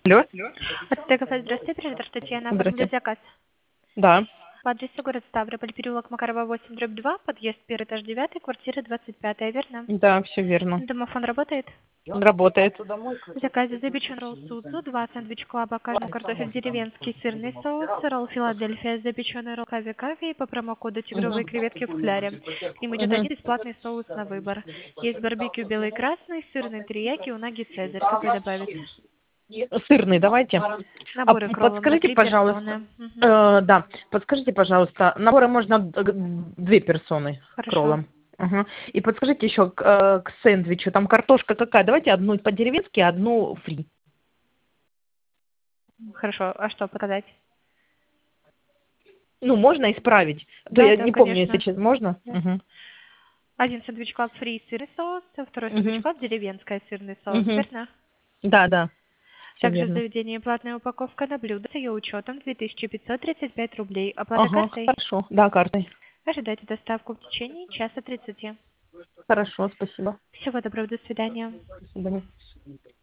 Алло. Подстегов, здравствуйте, оператор Татьяна, оформлю Здрасте. заказ. Да. По адресу город Ставрополь, переулок Макарова, 8/2, подъезд 1, этаж 9, квартира 25, верно? Да, все верно. Домофон работает? Он работает. В заказе запечен ролл Сузу, 2 сэндвич клаба, каждому картофель деревенский, сырный соус, ролл Филадельфия, запеченный ролл кави-кави по промокоду тигровые Мгм. креветки в фляре. К ним идет Мгм. один бесплатный соус на выбор. Есть барбекю белый и красный, сырный терияки, унаги цезарь. Какой добавить? Сырный давайте. А Наборы кроллов на подскажите, 3 пожалуйста, персоны. Мгм. да, подскажите, пожалуйста, наборы можно две персоны Хорошо. кроллом. Ага. И подскажите еще к сэндвичу, там картошка какая? Давайте одну по-деревенски, одну фри. Хорошо. А что показать? Ну, можно исправить. А то Да, я да, не помню, если конечно. честно. Можно? Да. Угу. Один сэндвич клаб фри сырный соус, а второй сэндвич Угу. клаб деревенская сырный соус, Угу. верно? Да, да, все Также в верно. заведении платная упаковка на блюдо с ее учетом 2535 рублей. Оплата Ага, картой. хорошо. Да, картой. Ожидайте доставку в течение часа 30. Хорошо, спасибо. Всего доброго, до свидания. До свидания.